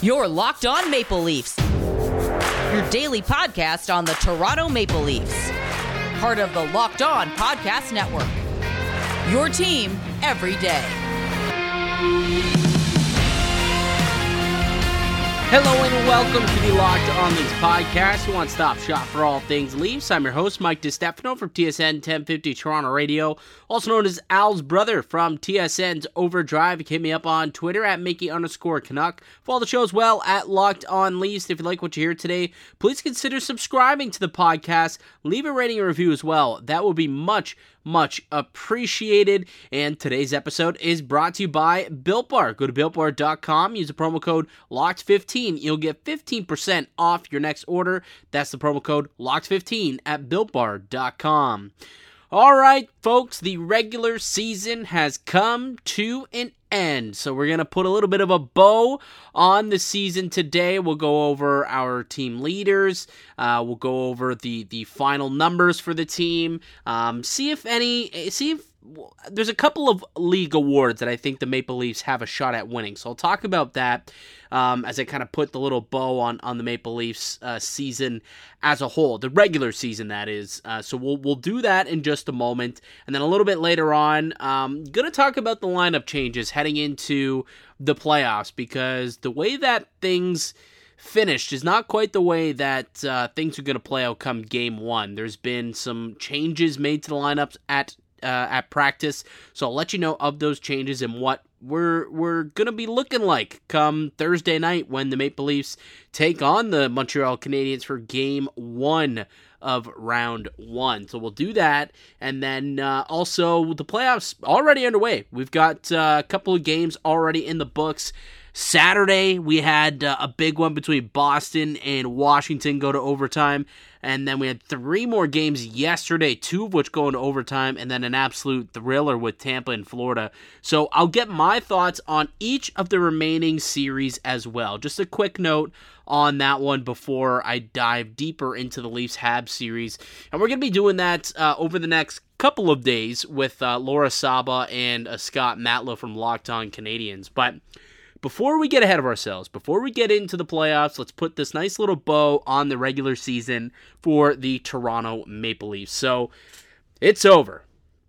You're Locked On Maple Leafs, your daily podcast on the Toronto Maple Leafs. Part of the Locked On Podcast Network, your team every day. Hello and welcome to the Locked On Leafs podcast, your one-stop shop for all things Leafs. I'm your host, Mike DiStefano from TSN 1050 Toronto Radio, also known as Al's brother from TSN's Overdrive. You can hit me up on Twitter at Mickey_Canuck. Follow the show as well at Locked On Leafs. If you like what you hear today, please consider subscribing to the podcast. Leave a rating and review as well. That will be much appreciated. And today's episode is brought to you by Built Bar. Go to BuiltBar.com, use the promo code LOCKED15. You'll get 15% off your next order. That's the promo code LOCKED15 at BuiltBar.com. All right, folks, the regular season has come to an end. So we're going to put a little bit of a bow on the season today. We'll go over our team leaders. We'll go over the final numbers for the team. See if there's a couple of league awards that I think the Maple Leafs have a shot at winning. So I'll talk about that as I kind of put the little bow on the Maple Leafs season as a whole, the regular season that is. So we'll do that in just a moment. And then a little bit later on, going to talk about the lineup changes heading into the playoffs, because the way that things finished is not quite the way that things are going to play out come game one. There's been some changes made to the lineups at practice, so I'll let you know of those changes and what we're gonna be looking like come Thursday night when the Maple Leafs take on the Montreal Canadiens for game one of round one. So we'll do that, and then also the playoffs already underway. We've got a couple of games already in the books. Saturday, we had a big one between Boston and Washington go to overtime, and then we had three more games yesterday, two of which go into overtime, and then an absolute thriller with Tampa and Florida. So I'll get my thoughts on each of the remaining series as well. Just a quick note on that one before I dive deeper into the Leafs-Habs series, and we're going to be doing that over the next couple of days with Laura Saba and Scott Matlow from Locked On Canadiens. But before we get ahead of ourselves, before we get into the playoffs, let's put this nice little bow on the regular season for the Toronto Maple Leafs. So, it's over.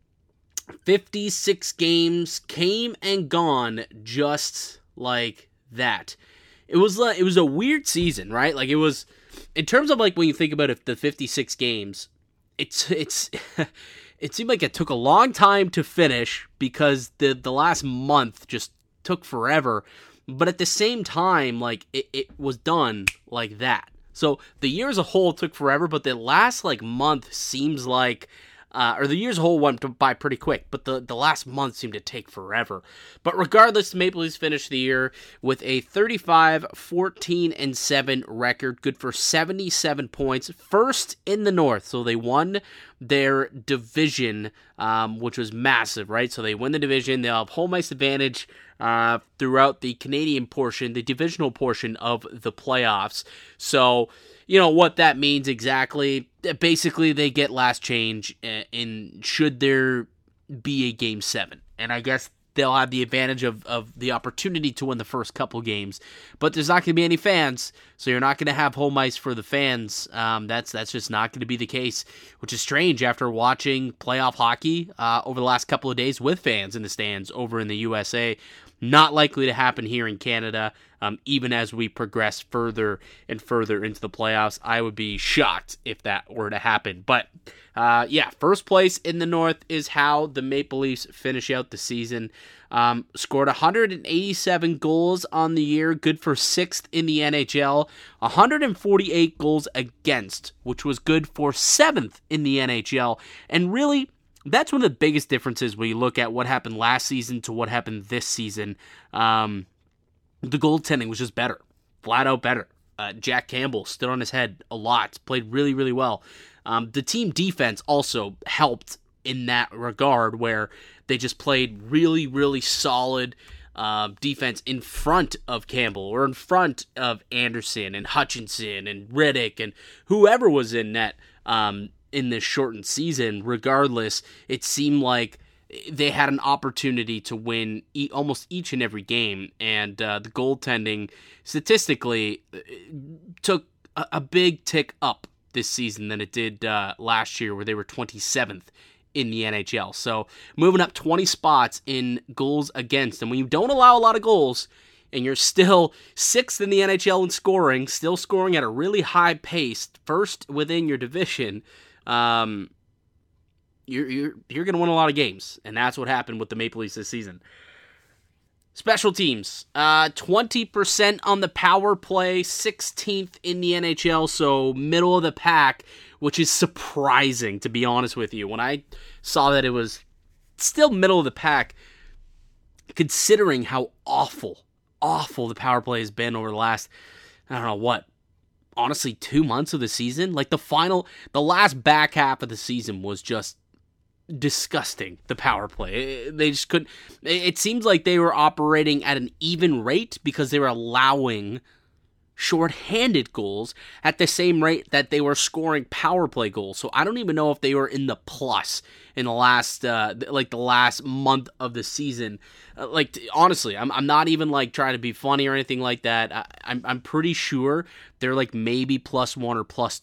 56 games came and gone just like that. It was a weird season, right? Like, it was, in terms of like when you think about it, the 56 games, it's it seemed like it took a long time to finish because the last month just took forever, but at the same time, like, it was done like that. So the year as a whole took forever, but the last like month seems like or the year as a whole went by pretty quick, but the last month seemed to take forever. But regardless, the Maple Leafs finished the year with a 35-14-7 record, good for 77 points, first in the North. So they won their division, which was massive, right? So they win the division, they'll have home ice advantage throughout the Canadian portion, the divisional portion of the playoffs. So, you know what that means exactly. Basically, they get last change in should there be a Game 7. And I guess they'll have the advantage of the opportunity to win the first couple games. But there's not going to be any fans, so you're not going to have home ice for the fans. That's just not going to be the case, which is strange after watching playoff hockey over the last couple of days with fans in the stands over in the USA. Not likely to happen here in Canada, even as we progress further and further into the playoffs. I would be shocked if that were to happen. But, first place in the North is how the Maple Leafs finish out the season. Scored 187 goals on the year, good for 6th in the NHL. 148 goals against, which was good for 7th in the NHL. And really, that's one of the biggest differences when you look at what happened last season to what happened this season. The goaltending was just better, flat out better. Jack Campbell stood on his head a lot, played really, really well. The team defense also helped in that regard, where they just played really, really solid defense in front of Campbell or in front of Anderson and Hutchinson and Riddick and whoever was in net in this shortened season. Regardless, it seemed like they had an opportunity to win almost each and every game, and the goaltending statistically took a big tick up this season than it did last year, where they were 27th in the NHL. So moving up 20 spots in goals against, and when you don't allow a lot of goals, and you're still 6th in the NHL in scoring, still scoring at a really high pace, first within your division, you're going to win a lot of games, and that's what happened with the Maple Leafs this season. Special teams, 20% on the power play, 16th in the NHL, so middle of the pack, which is surprising, to be honest with you. When I saw that it was still middle of the pack, considering how awful the power play has been over the last, I don't know what, honestly, 2 months of the season. Like the last back half of the season was just disgusting, the power play. They just couldn't. It seems like they were operating at an even rate because they were allowing shorthanded goals at the same rate that they were scoring power play goals. So I don't even know if they were in the plus in the last the last month of the season. Honestly, I'm not even like trying to be funny or anything like that. I'm pretty sure they're like maybe +1 or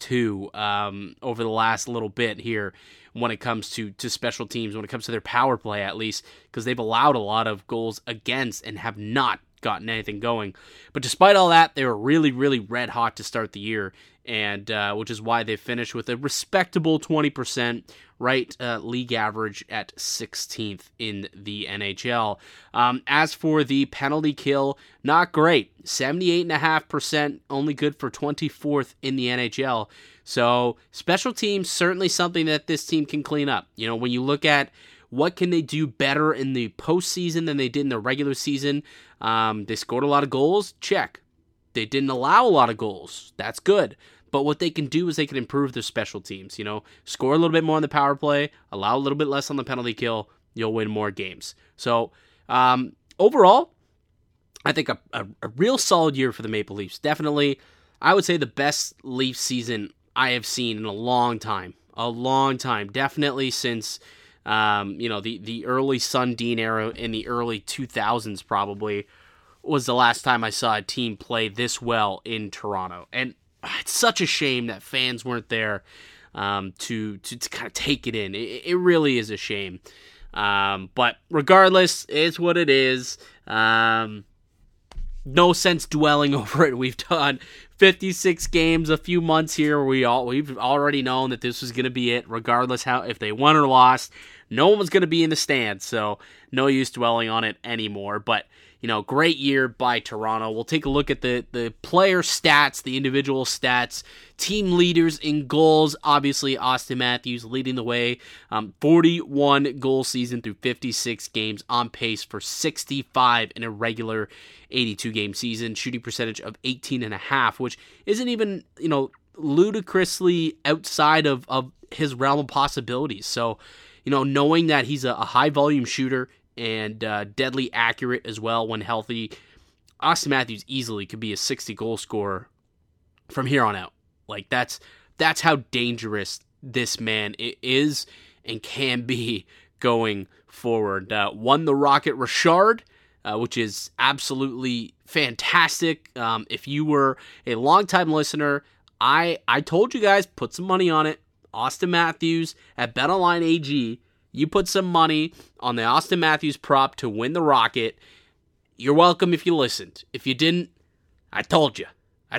+2 over the last little bit here when it comes to special teams, when it comes to their power play at least, because they've allowed a lot of goals against and have not gotten anything going. But despite all that, they were really, really red hot to start the year, and which is why they finished with a respectable 20%, right? League average at 16th in the NHL. As for the penalty kill, not great. 78.5%, only good for 24th in the NHL. So special teams, certainly something that this team can clean up. You know, when you look at what can they do better in the postseason than they did in the regular season, they scored a lot of goals, check. They didn't allow a lot of goals, that's good. But what they can do is they can improve their special teams. You know, score a little bit more on the power play, allow a little bit less on the penalty kill, you'll win more games. So overall, I think a real solid year for the Maple Leafs. Definitely, I would say the best Leaf season I have seen in a long time. Definitely since the early Sundin era in the early 2000s probably was the last time I saw a team play this well in Toronto. And it's such a shame that fans weren't there to kind of take it in. It really is a shame. But regardless, it's what it is. No sense dwelling over it. We've done 56 games, a few months here. We've already known that this was going to be it, regardless if they won or lost. No one was going to be in the stands, so no use dwelling on it anymore. But, great year by Toronto. We'll take a look at the player stats, the individual stats, team leaders in goals. Obviously, Auston Matthews leading the way. 41 goal season through 56 games, on pace for 65 in a regular 82-game season. Shooting percentage of 18.5, which isn't even, ludicrously outside of his realm of possibilities. So, knowing that he's a high-volume shooter and deadly accurate as well when healthy, Auston Matthews easily could be a 60-goal scorer from here on out. Like, that's how dangerous this man is and can be going forward. Won the Rocket Richard, which is absolutely fantastic. If you were a longtime listener, I told you guys, put some money on it. Auston Matthews at BetOnline AG. You put some money on the Auston Matthews prop to win the Rocket. You're welcome if you listened. If you didn't, I told you.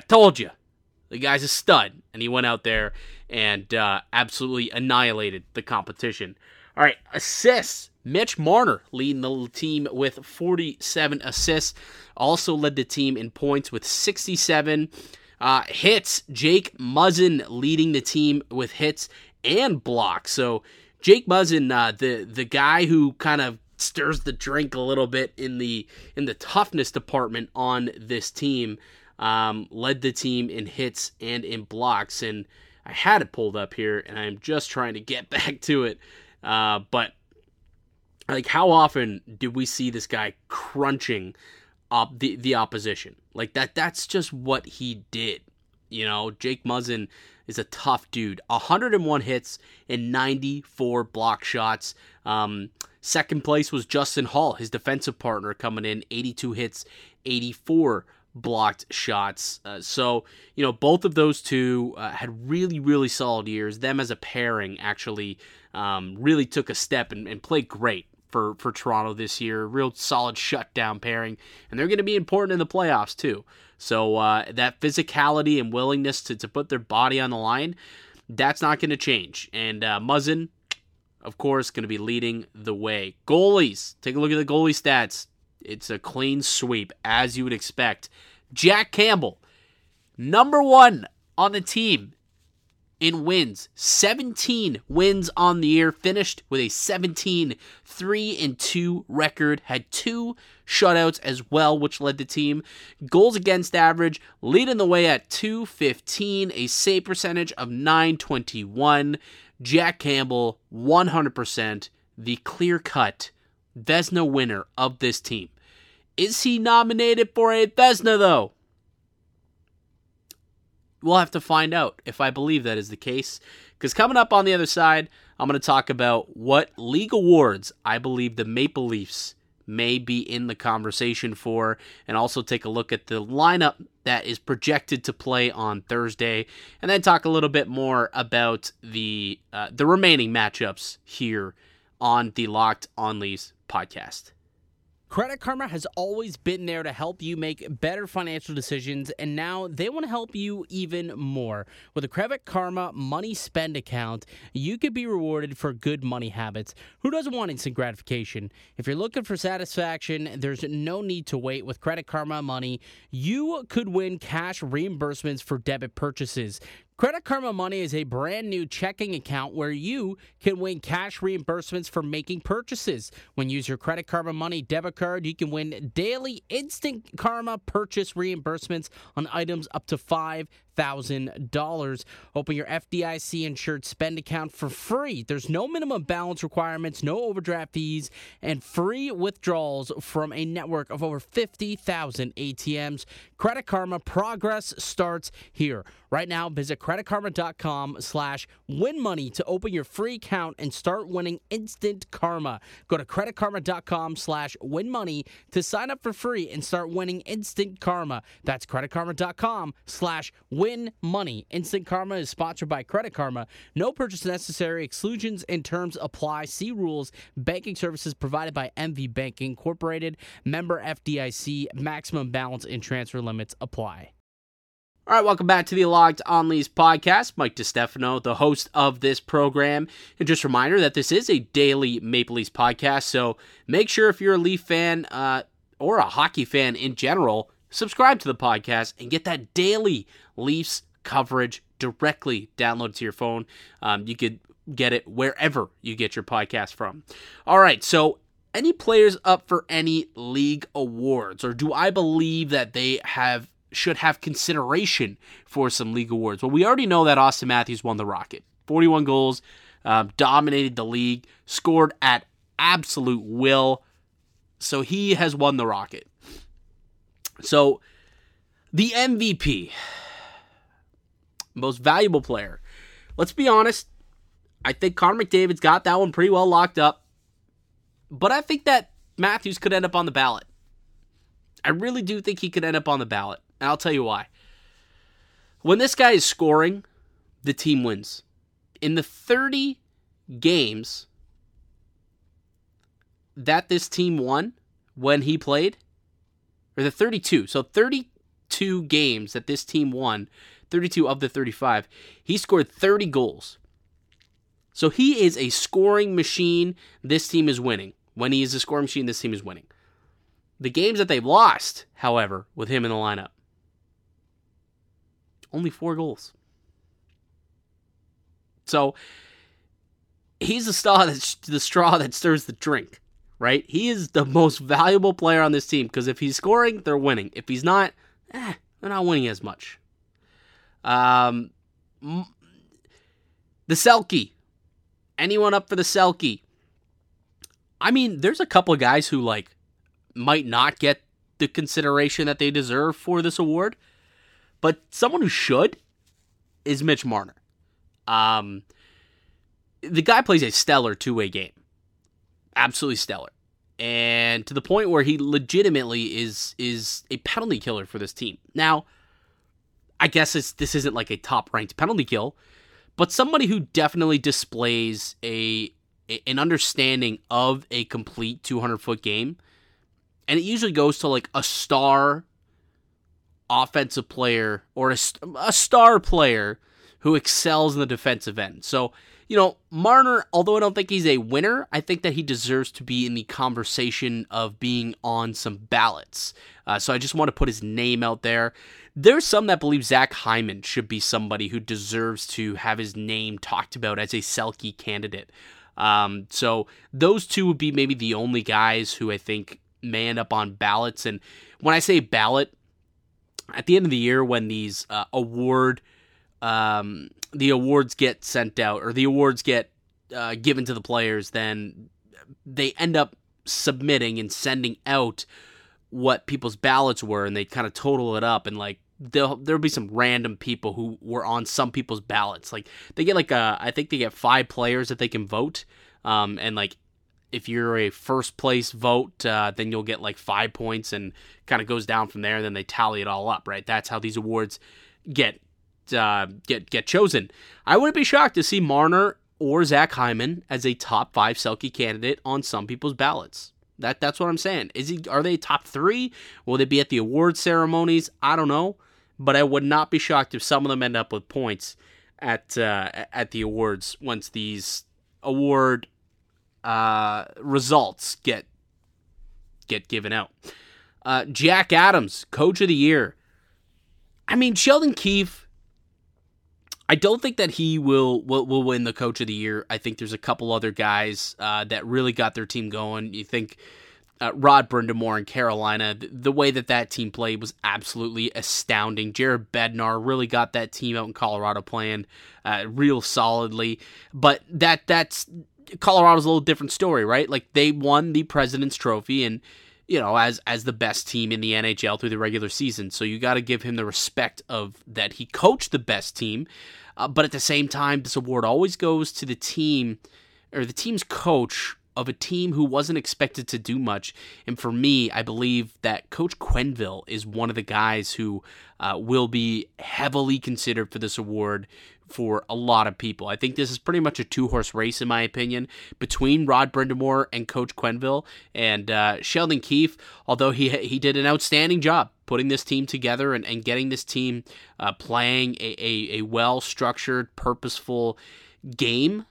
The guy's a stud. And he went out there and absolutely annihilated the competition. All right, assists. Mitch Marner leading the team with 47 assists. Also led the team in points with 67. Hits. Jake Muzzin leading the team with hits and blocks. So Jake Muzzin, the guy who kind of stirs the drink a little bit in the toughness department on this team, led the team in hits and in blocks. And I had it pulled up here, and I'm just trying to get back to it. But like, how often do we see this guy crunching up the opposition? Like that's just what he did. Jake Muzzin is a tough dude. 101 hits and 94 block shots. Second place was Justin Hall, his defensive partner, coming in 82 hits, 84 blocked shots. So, both of those two had really, really solid years. Them as a pairing actually really took a step and played great for Toronto this year. Real solid shutdown pairing. And they're going to be important in the playoffs too. So that physicality and willingness to put their body on the line, that's not going to change. And Muzzin, of course, going to be leading the way. Goalies, take a look at the goalie stats. It's a clean sweep, as you would expect. Jack Campbell, number one on the team in wins. 17 wins on the year. Finished with a 17-3-2 record. Had 2 shutouts as well, which led the team. Goals against average, leading the way at .215. A save percentage of .921. Jack Campbell, 100%, the clear-cut Vezina winner of this team. Is he nominated for a Vezina, though? We'll have to find out if I believe that is the case. Because coming up on the other side, I'm going to talk about what league awards I believe the Maple Leafs may be in the conversation for, and also take a look at the lineup that is projected to play on Thursday, and then talk a little bit more about the remaining matchups here on the Locked On Leafs podcast. Credit Karma has always been there to help you make better financial decisions, and now they want to help you even more. With a Credit Karma Money Spend account, you could be rewarded for good money habits. Who doesn't want instant gratification? If you're looking for satisfaction, there's no need to wait. With Credit Karma Money, you could win cash reimbursements for debit purchases. Credit Karma Money is a brand new checking account where you can win cash reimbursements for making purchases. When you use your Credit Karma Money debit card, you can win daily instant Karma purchase reimbursements on items up to $5,000. Open your FDIC insured spend account for free. There's no minimum balance requirements, no overdraft fees, and free withdrawals from a network of over 50,000 ATMs. Credit Karma progress starts here. Right now, visit creditkarma.com/winmoney to open your free account and start winning instant karma. Go to creditkarma.com/winmoney to sign up for free and start winning instant karma. That's creditkarma.com/winmoney. Instant Karma is sponsored by Credit Karma. No purchase necessary. Exclusions and terms apply. See rules. Banking services provided by MV Bank Incorporated. Member FDIC. Maximum balance and transfer limits apply. All right, welcome back to the Locked On Leafs podcast. Mike DiStefano, the host of this program. And just a reminder that this is a daily Maple Leafs podcast, so make sure if you're a Leaf fan or a hockey fan in general, subscribe to the podcast and get that daily Leafs coverage directly downloaded to your phone. You could get it wherever you get your podcast from. All right, so any players up for any league awards, or do I believe that they should have consideration for some league awards? Well, we already know that Auston Matthews won the Rocket. 41 goals, dominated the league, scored at absolute will. So he has won the Rocket. So the MVP, most valuable player. Let's be honest. I think Connor McDavid's got that one pretty well locked up. But I think that Matthews could end up on the ballot. I really do think he could end up on the ballot. And I'll tell you why. When this guy is scoring, the team wins. In the 30 games that this team won when he played, or the 32, so 32 games that this team won, 32 of the 35, he scored 30 goals. So he is a scoring machine. This team is winning. When he is a scoring machine, this team is winning. The games that they've lost, however, with him in the lineup, only 4 goals. So he's the straw that stirs the drink, right? He is the most valuable player on this team because if he's scoring, they're winning. If he's not, they're not winning as much. The Selke. Anyone up for the Selke? I mean, there's a couple of guys who might not get the consideration that they deserve for this award, but someone who should is Mitch Marner. The guy plays a stellar two-way game. absolutely stellar. And to the point where he legitimately is a penalty killer for this team. Now, I guess this isn't like a top-ranked penalty kill, but somebody who definitely displays an understanding of a complete 200-foot game. And it usually goes to like a star offensive player or a star player who excels in the defensive end. So, Marner, although I don't think he's a winner, I think that he deserves to be in the conversation of being on some ballots. So I just want to put his name out there. There's some that believe Zach Hyman should be somebody who deserves to have his name talked about as a Selke candidate. So those two would be maybe the only guys who I think may end up on ballots. And when I say ballot, at the end of the year when these the awards get sent out, or the awards get given to the players, then they end up submitting and sending out what people's ballots were, and they kind of total it up, and like there'll be some random people who were on some people's ballots. Like they get I think they get 5 players that they can vote, and like if you're a first place vote, then you'll get like 5 points, and kind of goes down from there, and then they tally it all up, right? That's how these awards get chosen. I wouldn't be shocked to see Marner or Zach Hyman as a top 5 Selke candidate on some people's ballots. That's what I'm saying. Are they top 3? Will they be at the award ceremonies? I don't know, but I would not be shocked if some of them end up with points at the awards once these award results get given out. Jack Adams, Coach of the Year. I mean, Sheldon Keefe, I don't think that he will win the Coach of the Year. I think there's a couple other guys that really got their team going. You think Rod Brind'Amour in Carolina, the way that team played was absolutely astounding. Jared Bednar really got that team out in Colorado playing real solidly. But that's Colorado's a little different story, right? Like they won the President's Trophy and as the best team in the NHL through the regular season. So you got to give him the respect of that he coached the best team. But at the same time, this award always goes to the team or the team's coach of a team who wasn't expected to do much. And for me, I believe that Coach Quenneville is one of the guys who will be heavily considered for this award for a lot of people. I think this is pretty much a 2-horse race, in my opinion, between Rod Brind'Amour and Coach Quenneville. And Sheldon Keefe, although he did an outstanding job putting this team together and getting this team playing a well-structured, purposeful game,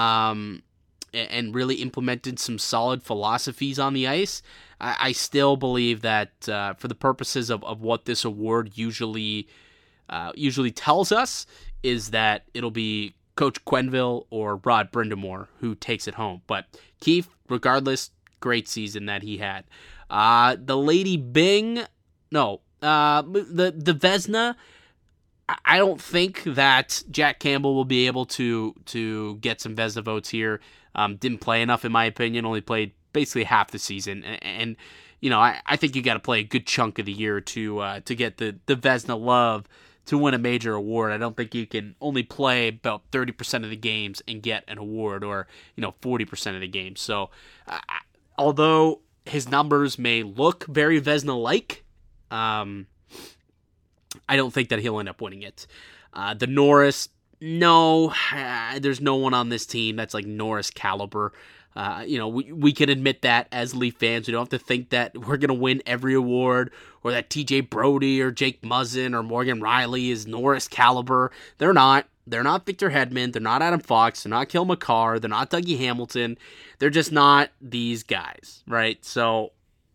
and really implemented some solid philosophies on the ice, I still believe that for the purposes of what this award usually tells us, is that it'll be Coach Quenneville or Rod Brind'Amour who takes it home. But Keefe, regardless, great season that he had. The Lady Byng, the Vezina, I don't think that Jack Campbell will be able to get some Vezina votes here. Didn't play enough, in my opinion. Only played basically half the season, and I think you got to play a good chunk of the year to get the Vezina love to win a major award. I don't think you can only play about 30% of the games and get an award, or 40% of the games. So, although his numbers may look very Vezina-like, I don't think that he'll end up winning it. The Norris, no, there's no one on this team that's like Norris caliber. We can admit that as Leaf fans. We don't have to think that we're going to win every award, or that TJ Brody or Jake Muzzin or Morgan Riley is Norris caliber. They're not. They're not Victor Hedman. They're not Adam Fox. They're not Cale Makar. They're not Dougie Hamilton. They're just not these guys, right? So,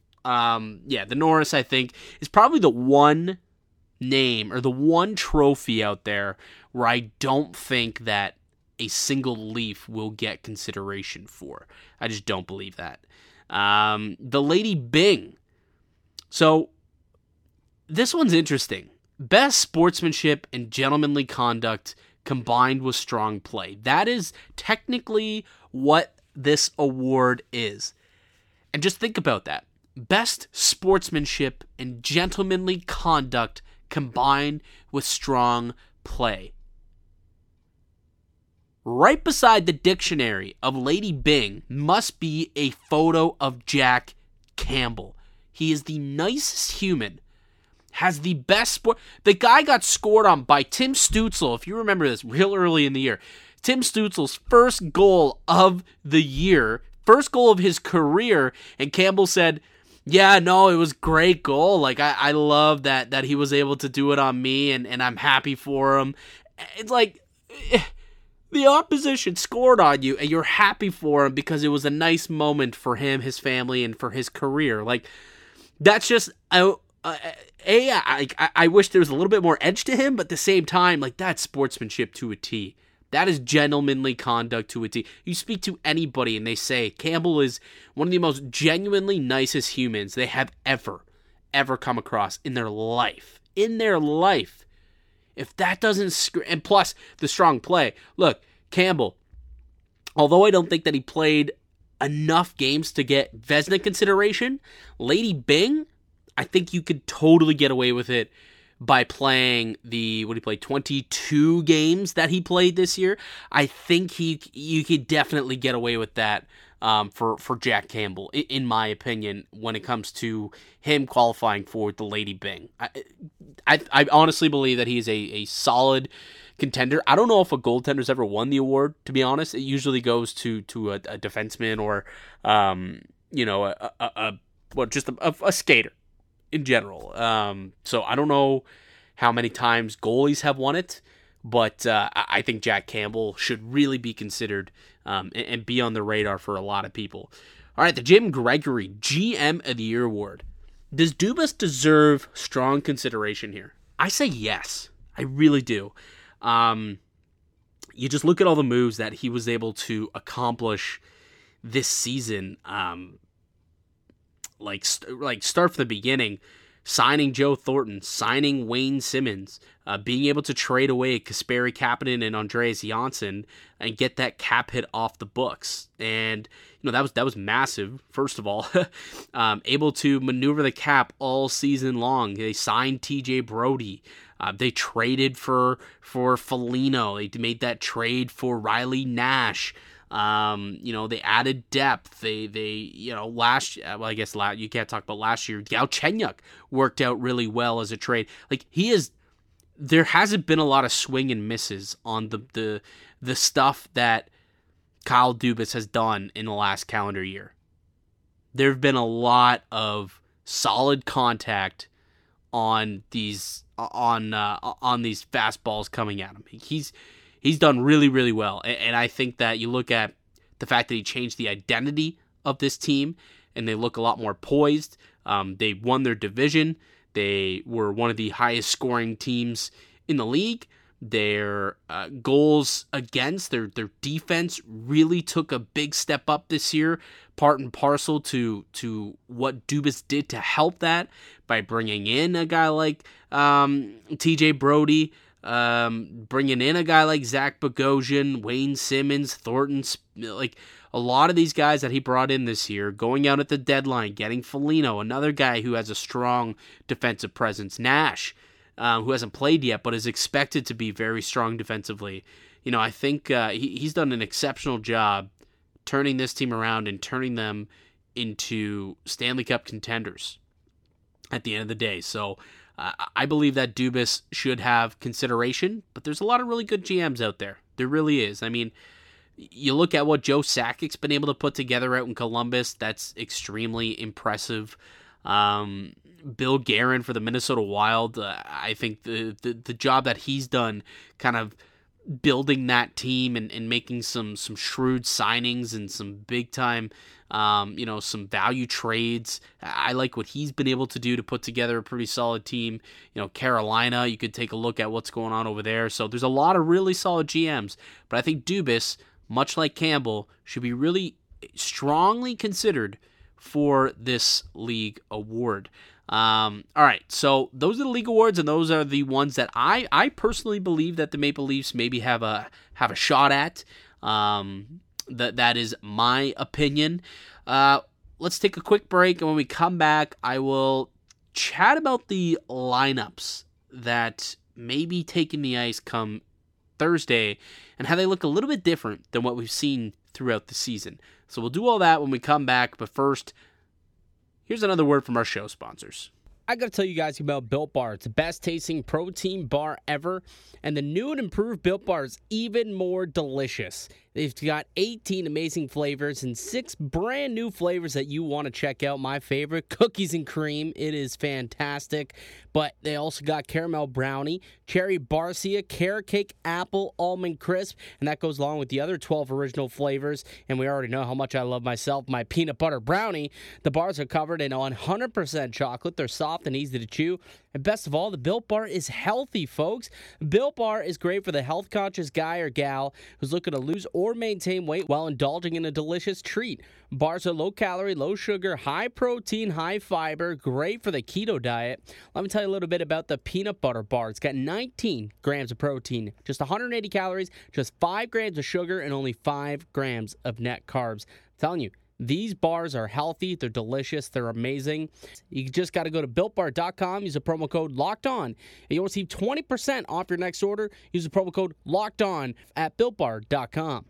the Norris, I think, is probably the one name or the one trophy out there where I don't think that a single Leaf will get consideration for. I just don't believe that. The Lady Byng. So, this one's interesting. Best sportsmanship and gentlemanly conduct combined with strong play. That is technically what this award is. And just think about that. Best sportsmanship and gentlemanly conduct combined with strong play. right beside the dictionary of Lady Byng must be a photo of Jack Campbell. He is the nicest human, has the best sport. The guy got scored on by Tim Stützle, if you remember this, real early in the year. Tim Stützle's first goal of the year, first goal of his career, and Campbell said, yeah, no, it was a great goal. Like, I love that he was able to do it on me, and I'm happy for him. It's like, the opposition scored on you, and you're happy for him because it was a nice moment for him, his family, and for his career. Like, that's just... I wish there was a little bit more edge to him, but at the same time, like, that's sportsmanship to a T. That is gentlemanly conduct to a T. You speak to anybody and they say Campbell is one of the most genuinely nicest humans they have ever come across in their life. In their life. If that doesn't and plus the strong play. Look, Campbell, although I don't think that he played enough games to get Vezina consideration, Lady Byng, I think you could totally get away with it by playing 22 games that he played this year. I think you could definitely get away with that for Jack Campbell, in my opinion, when it comes to him qualifying for the Lady Byng. I honestly believe that he is a solid contender. I don't know if a goaltender's ever won the award, to be honest. It usually goes to a defenseman or a skater in general. So I don't know how many times goalies have won it, but I think Jack Campbell should really be considered and be on the radar for a lot of people. All right, the Jim Gregory GM of the Year Award. Does Dubas deserve strong consideration here? I say yes. I really do. You just look at all the moves that he was able to accomplish this season. Like start from the beginning, signing Joe Thornton, signing Wayne Simmons, being able to trade away Kasperi Kapanen and Andreas Janssen and get that cap hit off the books. And that was massive. First of all, able to maneuver the cap all season long. They signed TJ Brody. They traded for Foligno. They made that trade for Riley Nash. They added depth. You can't talk about last year. Galchenyuk worked out really well as a trade. Like, there hasn't been a lot of swing and misses on the stuff that Kyle Dubas has done in the last calendar year. There have been a lot of solid contact on these fastballs coming at him. He's done really, really well. And I think that you look at the fact that he changed the identity of this team and they look a lot more poised. They won their division. They were one of the highest scoring teams in the league. Their goals against, their defense really took a big step up this year, part and parcel to what Dubas did to help that by bringing in a guy like TJ Brody, bringing in a guy like Zach Bogosian, Wayne Simmons, Thornton, like a lot of these guys that he brought in this year, going out at the deadline, getting Foligno, another guy who has a strong defensive presence, Nash, who hasn't played yet but is expected to be very strong defensively. I think he's done an exceptional job turning this team around and turning them into Stanley Cup contenders at the end of the day. So I believe that Dubas should have consideration, but there's a lot of really good GMs out there. There really is. I mean, you look at what Joe Sakic's been able to put together out in Columbus, that's extremely impressive. Bill Guerin for the Minnesota Wild, I think the job that he's done kind of building that team and making some shrewd signings and some big time, some value trades. I like what he's been able to do to put together a pretty solid team. Carolina, you could take a look at what's going on over there. So there's a lot of really solid GMs, but I think Dubas, much like Campbell, should be really strongly considered for this league award. All right, so those are the league awards, and those are the ones that I personally believe that the Maple Leafs maybe have a shot at. That is my opinion. Let's take a quick break, and when we come back, I will chat about the lineups that may be taking the ice come Thursday and how they look a little bit different than what we've seen throughout the season. So we'll do all that when we come back, but first, here's another word from our show sponsors. I got to tell you guys about Built Bar. It's the best tasting protein bar ever, and the new and improved Built Bar is even more delicious. They've got 18 amazing flavors and 6 brand new flavors that you want to check out. My favorite, cookies and cream. It is fantastic. But they also got caramel brownie, cherry barcia, carrot cake, apple, almond crisp, and that goes along with the other 12 original flavors. And we already know how much I love myself my peanut butter brownie. The bars are covered in 100% chocolate. They're soft and easy to chew. And best of all, the Built Bar is healthy, folks. Built Bar is great for the health-conscious guy or gal who's looking to lose or maintain weight while indulging in a delicious treat. Bars are low-calorie, low-sugar, high-protein, high-fiber, great for the keto diet. Let me tell you a little bit about the peanut butter bar. It's got 19 grams of protein, just 180 calories, just 5 grams of sugar, and only 5 grams of net carbs. I'm telling you, these bars are healthy, they're delicious, they're amazing. You just got to go to BuiltBar.com, use the promo code LOCKEDON, and you'll receive 20% off your next order. Use the promo code LOCKEDON at BuiltBar.com.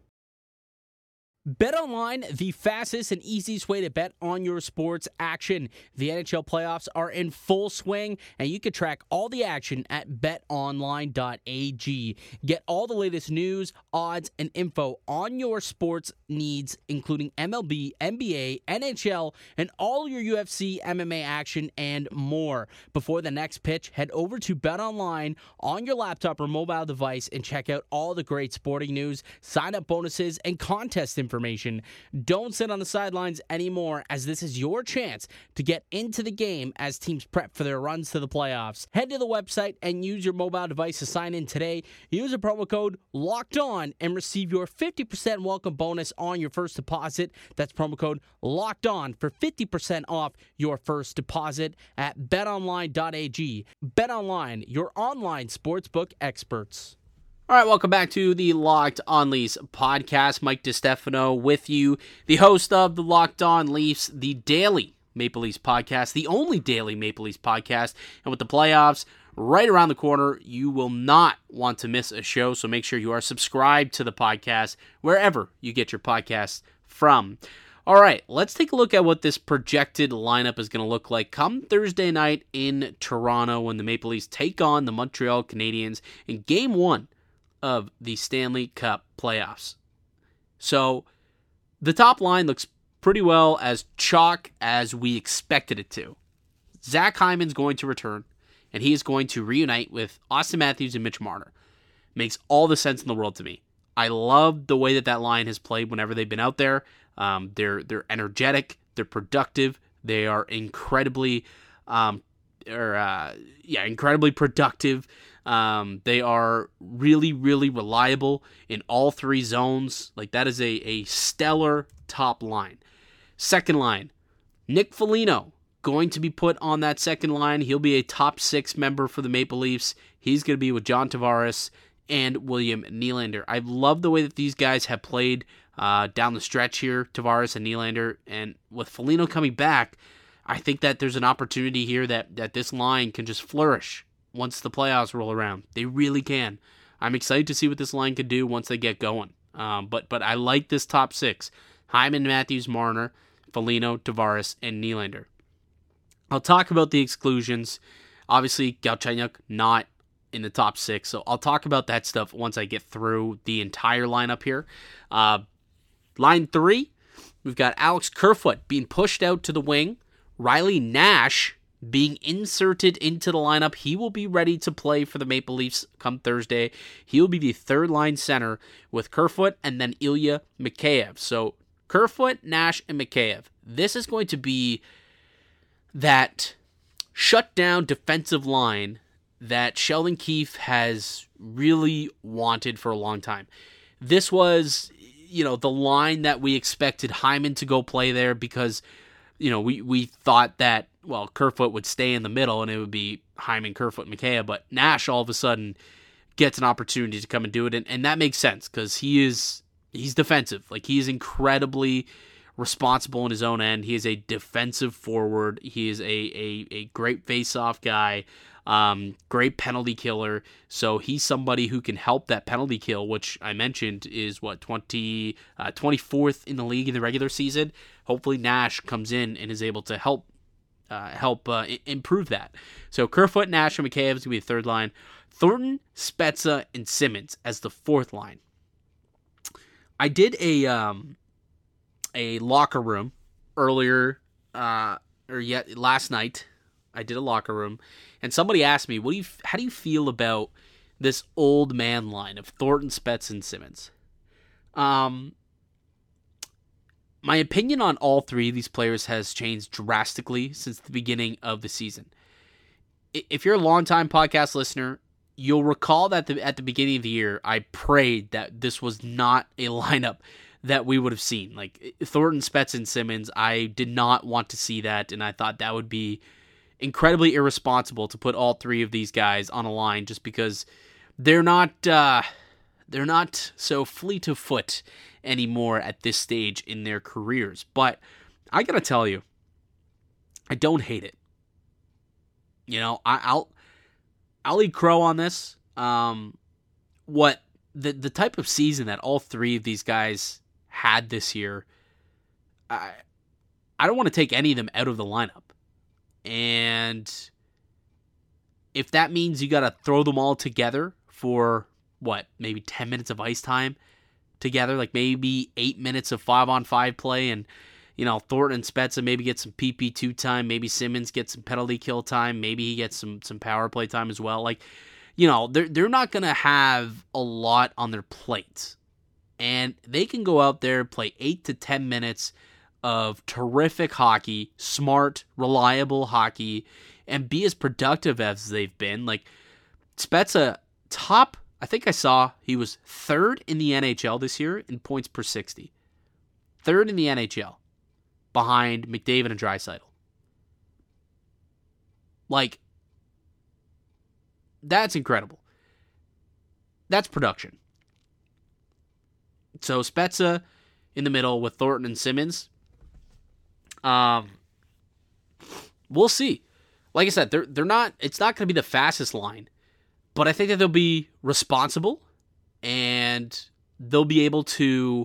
BetOnline, the fastest and easiest way to bet on your sports action. The NHL playoffs are in full swing, and you can track all the action at betonline.ag. Get all the latest news, odds, and info on your sports needs, including MLB, NBA, NHL, and all your UFC, MMA action, and more. Before the next pitch, head over to BetOnline on your laptop or mobile device and check out all the great sporting news, sign-up bonuses, and contest information. Don't sit on the sidelines anymore, as this is your chance to get into the game as teams prep for their runs to the playoffs. Head to the website and use your mobile device to sign in today. Use the promo code LOCKEDON and receive your 50% welcome bonus on your first deposit. That's promo code LOCKEDON for 50% off your first deposit at betonline.ag. BetOnline, your online sportsbook experts. All right, welcome back to the Locked On Leafs podcast. Mike DiStefano with you, the host of the Locked On Leafs, the daily Maple Leafs podcast, the only daily Maple Leafs podcast. And with the playoffs right around the corner, you will not want to miss a show. So make sure you are subscribed to the podcast wherever you get your podcasts from. All right, let's take a look at what this projected lineup is going to look like come Thursday night in Toronto when the Maple Leafs take on the Montreal Canadiens in Game 1 of the Stanley Cup playoffs. So the top line looks pretty well as chalk as we expected it to. Zach Hyman's going to return, and he is going to reunite with Austin Matthews and Mitch Marner. Makes all the sense in the world to me. I love the way that line has played whenever they've been out there. They're energetic, they're productive, they are incredibly productive. They are really, really reliable in all 3 zones. Like, that is a stellar top line. Second line, Nick Foligno going to be put on that second line. He'll be a top 6 member for the Maple Leafs. He's going to be with John Tavares and William Nylander. I love the way that these guys have played down the stretch here, Tavares and Nylander. And with Foligno coming back, I think that there's an opportunity here that this line can just flourish once the playoffs roll around. They really can. I'm excited to see what this line can do once they get going. But I like this top 6. Hyman, Matthews, Marner, Foligno, Tavares, and Nylander. I'll talk about the exclusions. Obviously, Galchenyuk not in the top 6, so I'll talk about that stuff once I get through the entire lineup here. Line 3, we've got Alex Kerfoot being pushed out to the wing. Riley Nash being inserted into the lineup. He will be ready to play for the Maple Leafs come Thursday. He will be the third line center with Kerfoot and then Ilya Mikheyev. So Kerfoot, Nash, and Mikheyev. This is going to be that shutdown defensive line that Sheldon Keefe has really wanted for a long time. This was, the line that we expected Hyman to go play there because, we thought that, Kerfoot would stay in the middle and it would be Hyman, Kerfoot, Mikheyev, but Nash all of a sudden gets an opportunity to come and do it, and that makes sense because he's defensive. Like, he is incredibly responsible in his own end. He is a defensive forward. He is a great face-off guy, great penalty killer. So he's somebody who can help that penalty kill, which I mentioned is 24th in the league in the regular season. Hopefully Nash comes in and is able to help improve that. So Kerfoot, Nash, and McKayev is going to be the third line. Thornton, Spezza, and Simmons as the fourth line. I did a locker room earlier, last night. I did a locker room, and somebody asked me, how do you feel about this old man line of Thornton, Spezza, and Simmons? My opinion on all three of these players has changed drastically since the beginning of the season. If you're a longtime podcast listener, you'll recall that at the beginning of the year, I prayed that this was not a lineup that we would have seen. Like Thornton, Spezza, and Simmons, I did not want to see that, and I thought that would be incredibly irresponsible to put all three of these guys on a line just because they're not so fleet of foot anymore at this stage in their careers. But I gotta tell you, I don't hate it. You know, I'll eat crow on this. What the type of season that all three of these guys had this year, I don't want to take any of them out of the lineup. And if that means you got to throw them all together for maybe 10 minutes of ice time together, like maybe 8 minutes of 5-on-5 play, and Thornton and Spezza maybe get some PP2 time, maybe Simmons gets some penalty kill time, maybe he gets some power play time as well. Like, they're not going to have a lot on their plate. And they can go out there, play 8 to 10 minutes of terrific hockey, smart, reliable hockey, and be as productive as they've been. Like, Spezza, I think I saw he was third in the NHL this year in points per 60. Third in the NHL, behind McDavid and Draisaitl. Like, that's incredible. That's production. So Spezza in the middle with Thornton and Simmons. We'll see. Like I said, they're not. It's not going to be the fastest line, but I think that they'll be responsible and they'll be able to,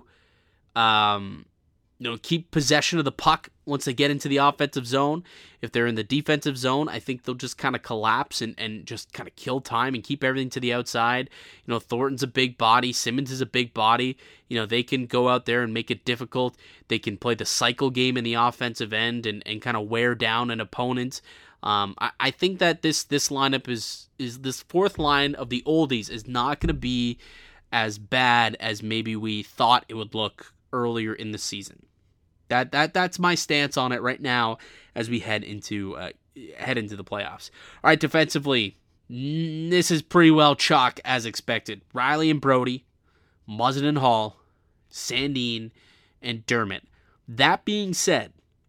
keep possession of the puck once they get into the offensive zone. If they're in the defensive zone, I think they'll just kind of collapse and just kind of kill time and keep everything to the outside. Thornton's a big body. Simmons is a big body. They can go out there and make it difficult. They can play the cycle game in the offensive end and kind of wear down an opponent. I think that this lineup is this fourth line of the oldies is not going to be as bad as maybe we thought it would look earlier in the season. That's my stance on it right now as we head into the playoffs. All right, defensively, this is pretty well chalk as expected. Riley and Brody, Muzzin and Hall, Sandin, and Dermott. That being said,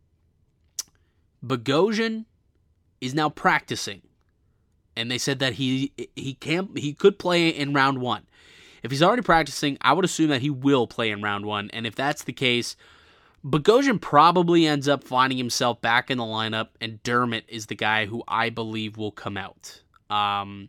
Bogosian is now practicing, and they said that he could play in round one. If he's already practicing, I would assume that he will play in round one, and if that's the case, Bogosian probably ends up finding himself back in the lineup, and Dermott is the guy who I believe will come out. And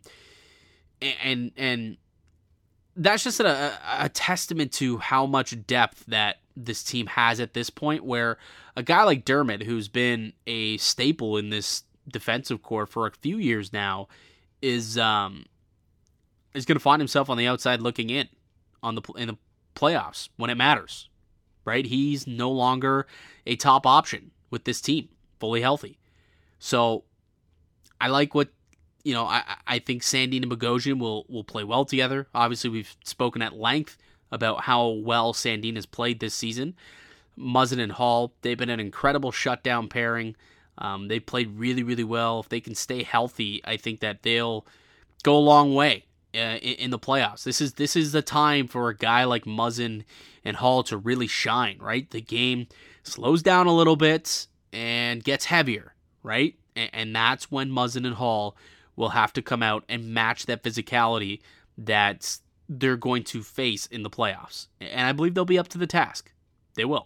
that's just a testament to how much depth that this team has at this point, where a guy like Dermott, who's been a staple in this defensive core for a few years now, is going to find himself on the outside looking in the playoffs when it matters. Right? He's no longer a top option with this team, fully healthy. So I like what, I think Sandin and Bogosian will play well together. Obviously, we've spoken at length about how well Sandin has played this season. Muzzin and Hall, they've been an incredible shutdown pairing. They played really, really well. If they can stay healthy, I think that they'll go a long way in the playoffs. This is the time for a guy like Muzzin and Hall to really shine, right? The game slows down a little bit and gets heavier, right? And that's when Muzzin and Hall will have to come out and match that physicality that they're going to face in the playoffs. And I believe they'll be up to the task. They will.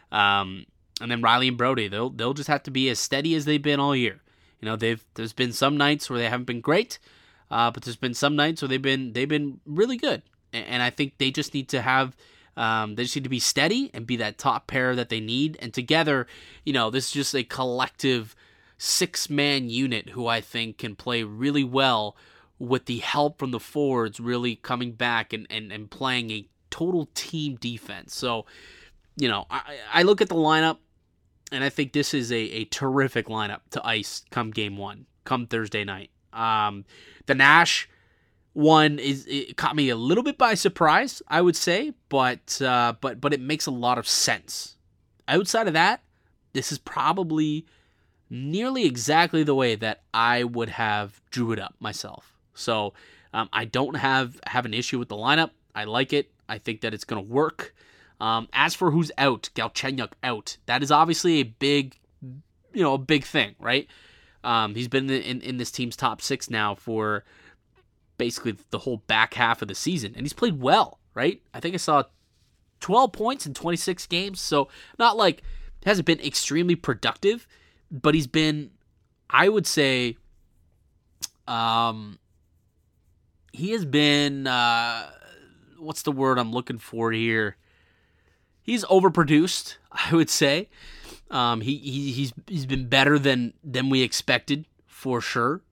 And then Riley and Brody, they'll just have to be as steady as they've been all year. You know, there's been some nights where they haven't been great, but there's been some nights where they've been really good. And I think they just need to have they just need to be steady and be that top pair that they need. And together, you know, this is just a collective 6-man unit who I think can play really well with the help from the forwards really coming back and playing a total team defense. So, you know, I look at the lineup, and I think this is a terrific lineup to ice come game one, come Thursday night. The Nash one it caught me a little bit by surprise, I would say, but it makes a lot of sense. Outside of that, this is probably nearly exactly the way that I would have drew it up myself. So I don't have an issue with the lineup. I like it. I think that it's going to work. As for who's out, Galchenyuk out. That is obviously a big thing, right? He's been in this team's top 6 now for basically the whole back half of the season, and he's played well, right? I think I saw 12 points in 26 games, so not like hasn't been extremely productive, but he's been, I would say, he has been, what's the word I'm looking for here? He's overproduced, I would say. He's been better than we expected, for sure.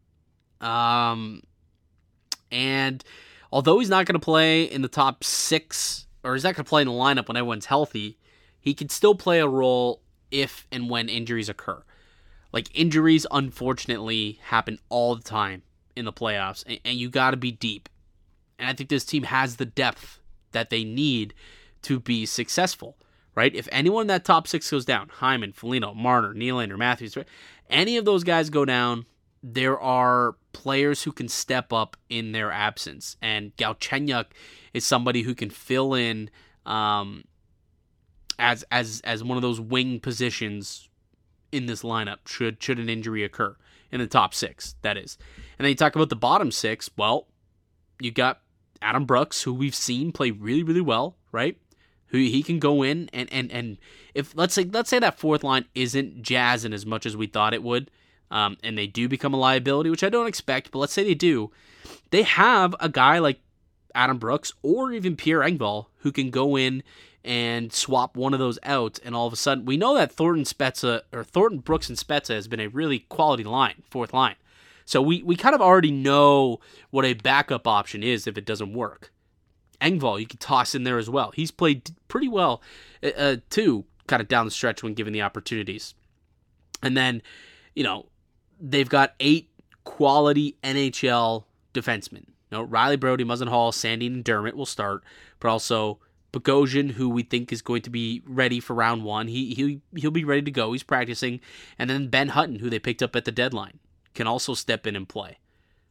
And although he's not going to play in the top 6, or he's not going to play in the lineup when everyone's healthy, he can still play a role if and when injuries occur. Like, injuries, unfortunately, happen all the time in the playoffs, and you got to be deep. And I think this team has the depth that they need to be successful, right? If anyone in that top 6 goes down, Hyman, Foligno, Marner, Nylander, Matthews, right? Any of those guys go down, there are players who can step up in their absence. And Galchenyuk is somebody who can fill in as one of those wing positions in this lineup should an injury occur in the top 6, that is. And then you talk about the bottom 6, well, you got Adam Brooks, who we've seen play really, really well, right? Who he can go in and if let's say that fourth line isn't jazzing as much as we thought it would, and they do become a liability, which I don't expect, but let's say they do, they have a guy like Adam Brooks or even Pierre Engvall who can go in and swap one of those out, and all of a sudden we know that Thornton, Brooks, and Spezza has been a really quality line, fourth line. So we kind of already know what a backup option is if it doesn't work. Engvall, you can toss in there as well. He's played pretty well, too, kind of down the stretch when given the opportunities. And then, you know, they've got 8 quality NHL defensemen. You know, Riley, Brody, Muzzin Hall, Sandin, and Dermott will start, but also Bogosian, who we think is going to be ready for round 1. He'll be ready to go. He's practicing. And then Ben Hutton, who they picked up at the deadline, can also step in and play.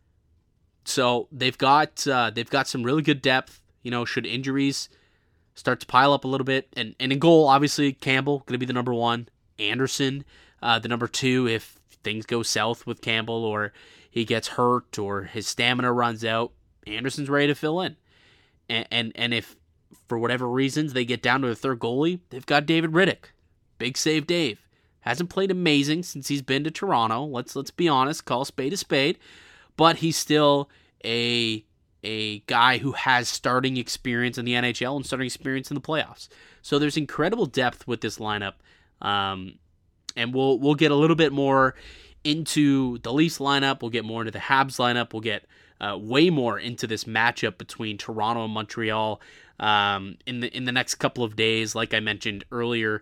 So they've got some really good depth. You know, should injuries start to pile up a little bit, and in goal, obviously Campbell going to be the number 1. Anderson, the number 2, if things go south with Campbell or he gets hurt or his stamina runs out, Anderson's ready to fill in. And if for whatever reasons they get down to a third goalie, they've got David Riddick. Big save Dave. Hasn't played amazing since he's been to Toronto. Let's be honest, call a spade a spade. But he's still a guy who has starting experience in the NHL and starting experience in the playoffs. So there's incredible depth with this lineup. And we'll get a little bit more into the Leafs lineup. We'll get more into the Habs lineup. We'll get way more into this matchup between Toronto and Montreal in the next couple of days. Like I mentioned earlier,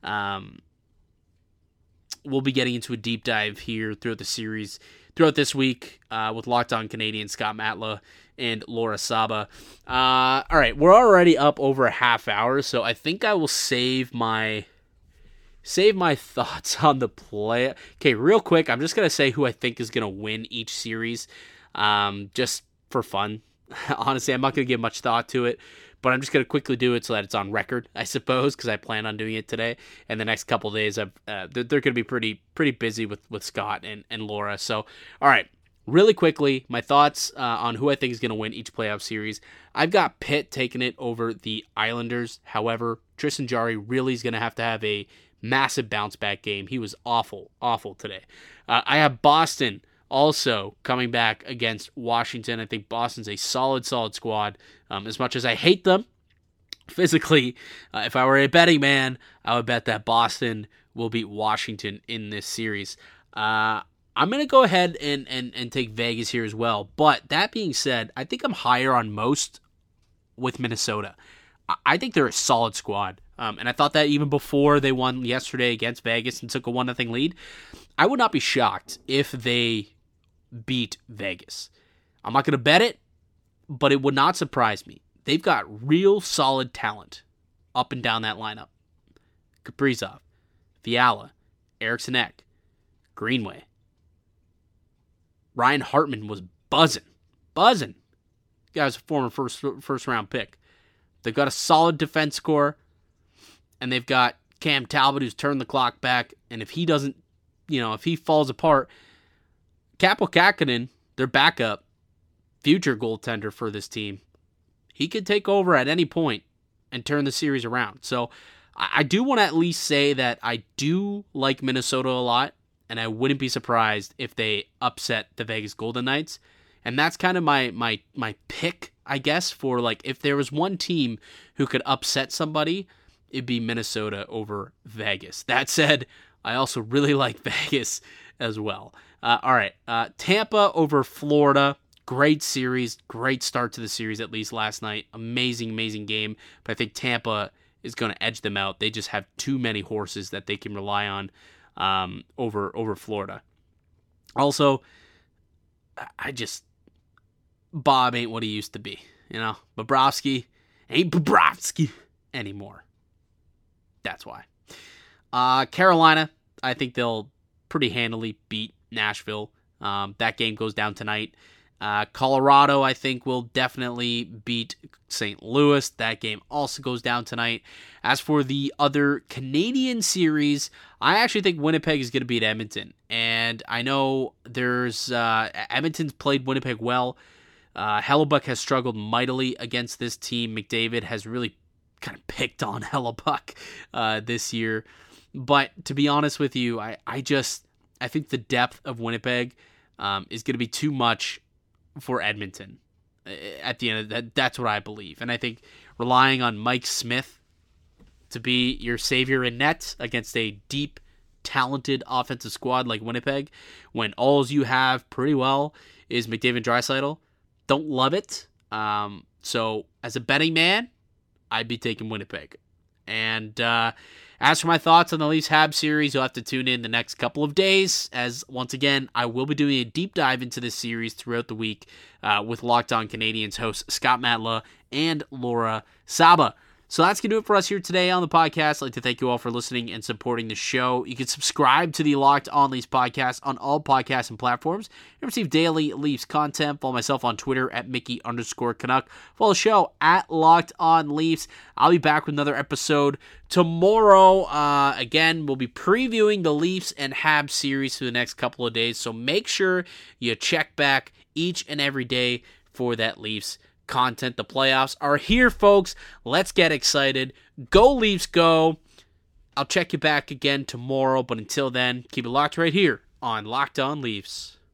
we'll be getting into a deep dive here throughout the series, throughout this week with Locked On Canadian, Scott Matla and Laura Saba. All right, we're already up over a half hour, so I think I will save my thoughts on the play. Okay, real quick, I'm just going to say who I think is going to win each series, just for fun. Honestly, I'm not going to give much thought to it, but I'm just going to quickly do it so that it's on record, I suppose, because I plan on doing it today. And the next couple of days, they're going to be pretty busy with Scott and Laura. So, all right, really quickly, my thoughts on who I think is going to win each playoff series. I've got Pitt taking it over the Islanders. However, Tristan Jarry really is going to have a massive bounce back game. He was awful today. I have Boston also coming back against Washington. I think Boston's a solid squad. As much as I hate them physically, if I were a betting man, I would bet that Boston will beat Washington in this series. I'm going to go ahead and take Vegas here as well. But that being said, I think I'm higher on most with Minnesota. I think they're a solid squad. And I thought that even before they won yesterday against Vegas and took a 1-0 lead. I would not be shocked if they beat Vegas. I'm not going to bet it, but it would not surprise me. They've got real solid talent up and down that lineup. Kaprizov, Fiala, Eriksson Ek, Greenway. Ryan Hartman was buzzing. The guy's a former first round pick. They've got a solid defense core, and they've got Cam Talbot who's turned the clock back, and if he doesn't, if he falls apart, Kaapo Kähkönen, their backup, future goaltender for this team, he could take over at any point and turn the series around. So I do want to at least say that I do like Minnesota a lot, and I wouldn't be surprised if they upset the Vegas Golden Knights. And that's kind of my pick, I guess, for like if there was one team who could upset somebody, it'd be Minnesota over Vegas. That said, I also really like Vegas as well. All right, Tampa over Florida. Great series, great start to the series, at least last night. Amazing game. But I think Tampa is going to edge them out. They just have too many horses that they can rely on over Florida. Also, Bob ain't what he used to be. Bobrovsky ain't Bobrovsky anymore. That's why. Carolina, I think they'll pretty handily beat Nashville. That game goes down tonight. Colorado, I think, will definitely beat St. Louis. That game also goes down tonight. As for the other Canadian series, I actually think Winnipeg is going to beat Edmonton. And I know Edmonton's played Winnipeg well. Hellebuck has struggled mightily against this team. McDavid has really kind of picked on Hellebuck this year. But to be honest with you, I think the depth of Winnipeg is going to be too much for Edmonton. At the end of that, that's what I believe. And I think relying on Mike Smith to be your savior in net against a deep, talented offensive squad like Winnipeg, when all you have pretty well is McDavid and Draisaitl, don't love it. So as a betting man, I'd be taking Winnipeg. And as for my thoughts on the Leafs Habs series, you'll have to tune in the next couple of days, as once again, I will be doing a deep dive into this series throughout the week with Locked On Canadiens hosts Scott Matla and Laura Saba. So that's going to do it for us here today on the podcast. I'd like to thank you all for listening and supporting the show. You can subscribe to the Locked On Leafs podcast on all podcasts and platforms and receive daily Leafs content. Follow myself on Twitter at Mickey_Canuck. Follow the show at Locked On Leafs. I'll be back with another episode tomorrow. Again, we'll be previewing the Leafs and Habs series for the next couple of days. So make sure you check back each and every day for that Leafs content. The playoffs are here, folks. Let's get excited. Go Leafs, go. I'll check you back again tomorrow, but until then, keep it locked right here on Locked On Leafs.